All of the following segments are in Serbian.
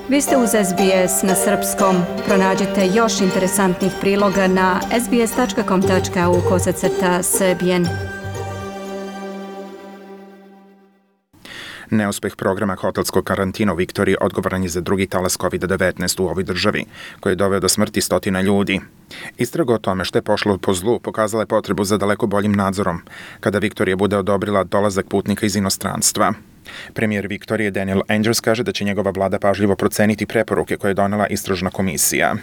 Vi ste uz SBS na srpskom. Pronađite još interesantnih priloga na sbs.com.au/serbian. Neuspeh programa hotelskog karantina u Viktoriji odgovoran je za drugi talas COVID-19 u ovoj državi, koji je doveo do smrti stotina ljudi. Istraga o tome što je pošlo po zlu pokazala je potrebu za daleko boljim nadzorom, kada Viktorija bude odobrila dolazak putnika iz inostranstva. Premijer Viktorije Daniel Andrews kaže da će njegova vlada pažljivo proceniti preporuke koje je donela istražna komisija.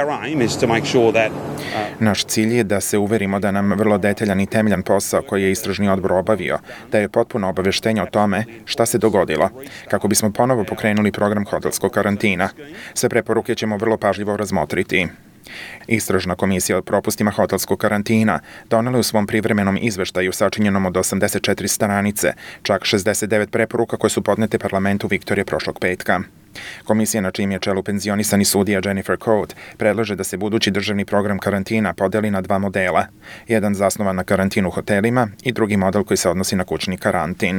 Naš cilj je da se uverimo da nam vrlo detaljan i temeljan posao koji je istražni odbor obavio, da je potpuno obaveštenje o tome šta se dogodilo, kako bismo ponovo pokrenuli program hotelskog karantina. Sve preporuke ćemo vrlo pažljivo razmotriti. Istražna komisija o propustima hotelskog karantina donela je u svom privremenom izveštaju sačinjenom od 84 stranice, čak 69 preporuka koje su podnete parlamentu Viktorije prošlog petka. Komisija na čijem je čelu penzionisani sudija Jennifer Coate predlaže da se budući državni program karantina podeli na dva modela. Jedan zasnovan na karantinu u hotelima i drugi model koji se odnosi na kućni karantin.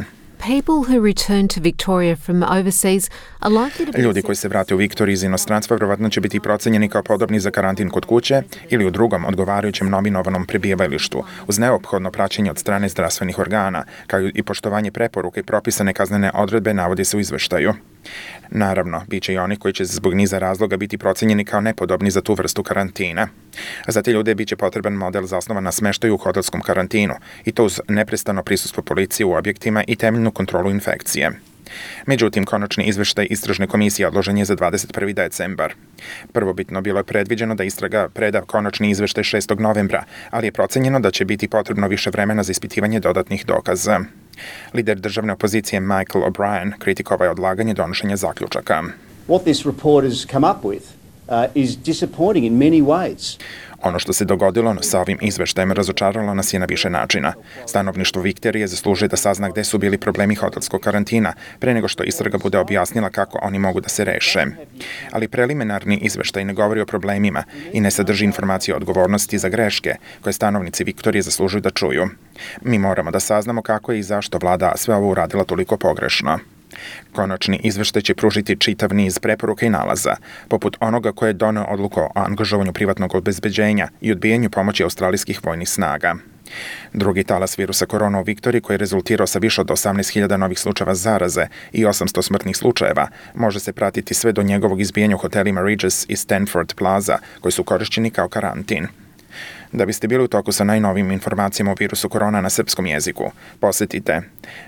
Ljudi koji se vrate u Viktoriju iz inostranstva vjerovatno će biti procenjeni kao podobni za karantin kod kuće ili u drugom odgovarajućem nominovanom prebivalištu, uz neophodno praćenje od strane zdravstvenih organa, kao i poštovanje preporuke i propisane kaznene odredbe navodi se u izveštaju. Naravno, bit će i oni koji će zbog niza razloga biti procenjeni kao nepodobni za tu vrstu karantina. Za te ljude bit će potreban model zasnovan na smeštaju u hotelskom karantinu, i to uz neprestano prisustvo policije u objektima i temeljnu kontrolu infekcije. Međutim, konačni izveštaj istražne komisije odložen je za 21. decembar. Prvobitno bilo je predviđeno da istraga preda konačni izveštaj 6. novembra, ali je procenjeno da će biti potrebno više vremena za ispitivanje dodatnih dokaza. Lider državne opozicije Michael O'Brien kritikovao je odlaganje donošenja zaključaka. What this report has come up with is disappointing in many ways. Ono što se dogodilo sa ovim izveštajem razočaralo nas je na više načina. Stanovništvo Viktorije zaslužuje da sazna gde su bili problemi hotelskog karantina, pre nego što istraga bude objasnila kako oni mogu da se reše. Ali preliminarni izveštaj ne govori o problemima i ne sadrži informacije o odgovornosti za greške koje stanovnici Viktorije zaslužuju da čuju. Mi moramo da saznamo kako je i zašto vlada sve ovo uradila toliko pogrešno. Konačni izveštaj će pružiti čitav niz preporuka i nalaza, poput onoga koje je doneo odluku o angažovanju privatnog obezbeđenja i odbijanju pomoći australijskih vojnih snaga. Drugi talas virusa korona u Viktoriji, koji je rezultirao sa više od 18.000 novih slučajeva zaraze i 800 smrtnih slučajeva, može se pratiti sve do njegovog izbijanja u hotelima Regis i Stanford Plaza, koji su korišćeni kao karantin. Da biste bili u toku sa najnovijim informacijama o virusu korona na srpskom jeziku, posjetite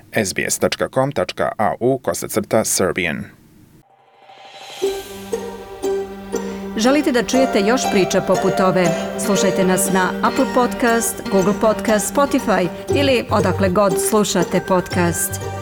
sbs.com.au/serbian. Želite da čujete još priča poput ove? Slušajte nas na Apple Podcast, Google Podcast, Spotify ili odakle god slušate podcast.